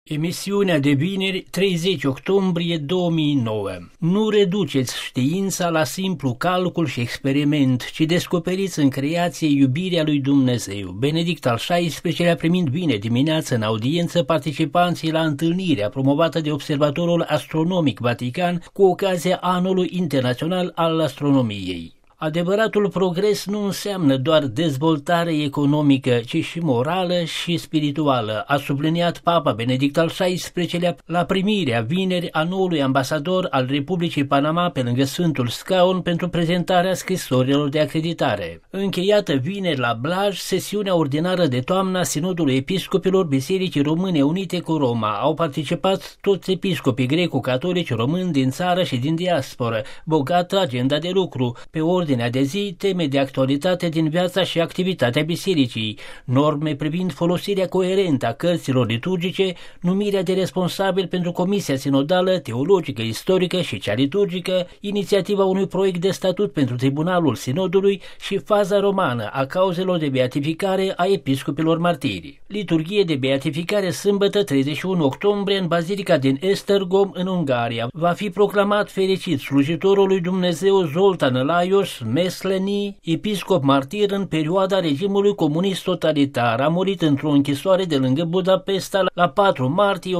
Emisiunea de vineri, 30 octombrie 2009. Nu reduceți știința la simplu calcul și experiment, ci descoperiți în creație iubirea lui Dumnezeu. Benedict al XVI-lea primind vineri dimineață în audiență participanții la întâlnirea promovată de Observatorul Astronomic Vatican cu ocazia Anului Internațional al Astronomiei. Adevăratul progres nu înseamnă doar dezvoltare economică, ci și morală și spirituală, a subliniat Papa Benedict al XVI-lea la primirea vineri a noului ambasador al Republicii Panama pe lângă Sfântul Scaun pentru prezentarea scrisorilor de acreditare. Încheiată vineri la Blaj, sesiunea ordinară de toamnă a Sinodului Episcopilor Bisericii Române Unite cu Roma. Au participat toți episcopii greco-catolici români din țară și din diasporă. Bogată agenda de lucru, pe ordinea de zi, teme de actualitate din viața și activitatea bisericii, norme privind folosirea coerentă a cărților liturgice, numirea de responsabil pentru Comisia Sinodală, Teologică, Istorică și cea liturgică, inițiativa unui proiect de statut pentru Tribunalul Sinodului și faza romană a cauzelor de beatificare a episcopilor martiri. Liturghie de beatificare sâmbătă 31 octombrie în Bazilica din Esztergom în Ungaria. Va fi proclamat fericit slujitorul lui Dumnezeu Zoltan Lajos Mesleni, episcop martir în perioada regimului comunist totalitar. A murit într-o închisoare de lângă Budapesta la 4 martie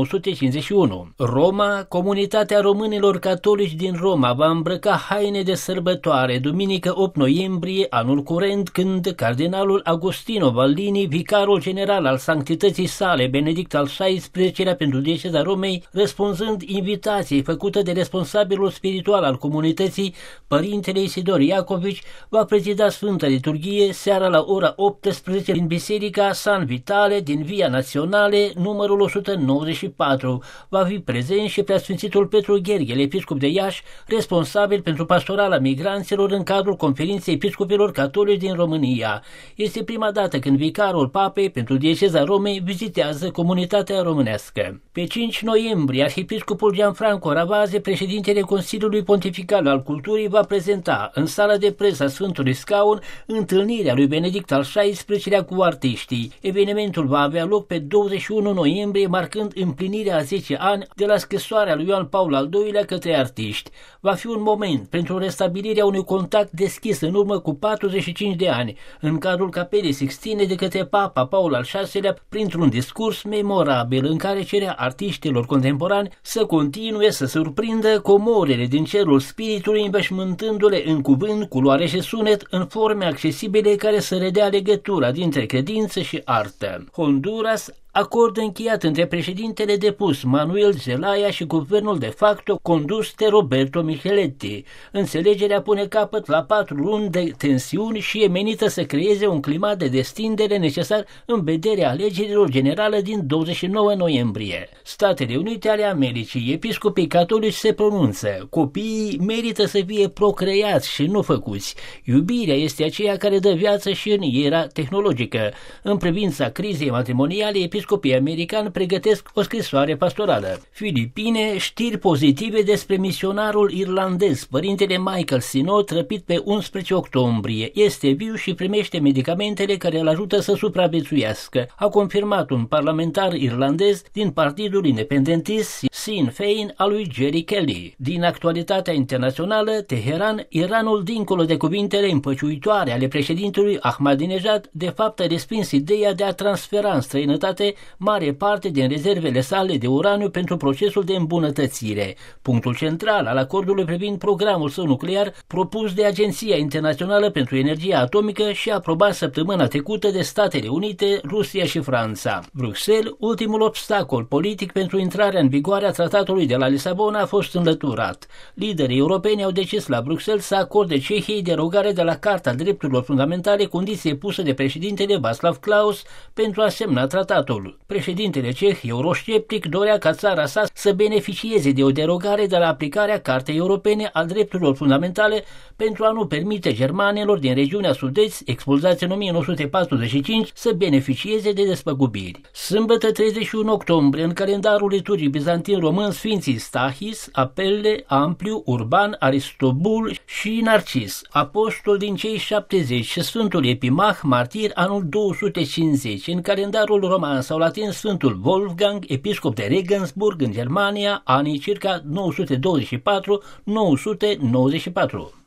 1951. Roma, comunitatea românilor catolici din Roma va îmbrăca haine de sărbătoare duminică 8 noiembrie anul curent, când cardinalul Agostino Vallini, vicarul general al sanctității sale Benedict al XVI-lea pentru dieceza Romei, răspunzând invitației făcută de responsabilul spiritual al comunității, părintele Isidor Iacovici, va prezida Sfânta Liturghie seara la ora 18 din Biserica San Vitale din Via Naționale, numărul 194. Va fi prezent și Preasfințitul Petru Gherghel, episcop de Iași, responsabil pentru pastorala migranților în cadrul Conferinței Episcopilor Catolici din România. Este prima dată când vicarul Papei pentru dieceza Romei vizitează comunitatea românească. Pe 5 noiembrie, arhiepiscopul Gianfranco Ravase, președintele Consiliului Pontifical al Culturii, va prezenta în sala de presă a Sfântului Scaun întâlnirea lui Benedict al XVI-lea cu artiștii. Evenimentul va avea loc pe 21 noiembrie, marcând împlinirea a 10 ani de la scrisoarea lui Ioan Paul al II-lea către artiști. Va fi un moment pentru restabilirea unui contact deschis în urmă cu 45 de ani, în cadrul Capelei Sixtine de către Papa Paul al VI-lea, printr-un discurs memorabil în care cerea artiștilor contemporani să continue să surprindă comorele din cerul spiritului, înveșmântându-le în cuvânt, culoare și sunet în forme accesibile care să redea legătura dintre credință și artă. Honduras, acord încheiat între președintele depus Manuel Zelaya și guvernul de facto condus de Roberto Micheletti. Înțelegerea pune capăt la 4 luni de tensiuni și e menită să creeze un climat de destindere necesar în vederea alegerilor generale din 29 noiembrie. Statele Unite ale Americii, episcopii catolici se pronunță: copiii merită să fie procreați și nu făcuți. Iubirea este aceea care dă viață și în era tehnologică. În privința crizei matrimoniale, episcopii americani pregătesc o scrisoare pastorală. Filipine, știri pozitive despre misionarul irlandez, părintele Michael Sinot, răpit pe 11 octombrie. Este viu și primește medicamentele care îl ajută să supraviețuiască, a confirmat un parlamentar irlandez din partidul independentist Sinn Féin al lui Jerry Kelly. Din actualitatea internațională, Teheran, Iranul, dincolo de cuvintele împăciuitoare ale președintelui Ahmadinejad, de fapt a respins ideea de a transfera în străinătate mare parte din rezervele sale de uraniu pentru procesul de îmbunătățire, punctul central al acordului privind programul său nuclear propus de Agenția Internațională pentru Energia Atomică și aprobat săptămâna trecută de Statele Unite, Rusia și Franța. Bruxelles, ultimul obstacol politic pentru intrarea în vigoare a tratatului de la Lisabona, a fost înlăturat. Liderii europeni au decis la Bruxelles să acorde Cehiei derogare de la Carta Drepturilor Fundamentale, condiție pusă de președintele Václav Klaus pentru a semna tratatul. Președintele ceh, eurosceptic, dorea ca țara sa să beneficieze de o derogare de la aplicarea Cartei Europene a Drepturilor Fundamentale pentru a nu permite germanilor din regiunea Sud-Est, expulzați în 1945, să beneficieze de despăgubiri. Sâmbătă 31 octombrie, în calendarul liturgic bizantin români Sfinții Stahis, Apelle, Ampliu, Urban, Aristobul și Narcis, apostol din cei 70, și Sfântul Epimah, martir, anul 250. În calendarul roman s-au atins Sfântul Wolfgang, episcop de Regensburg în Germania, anii circa 924-994.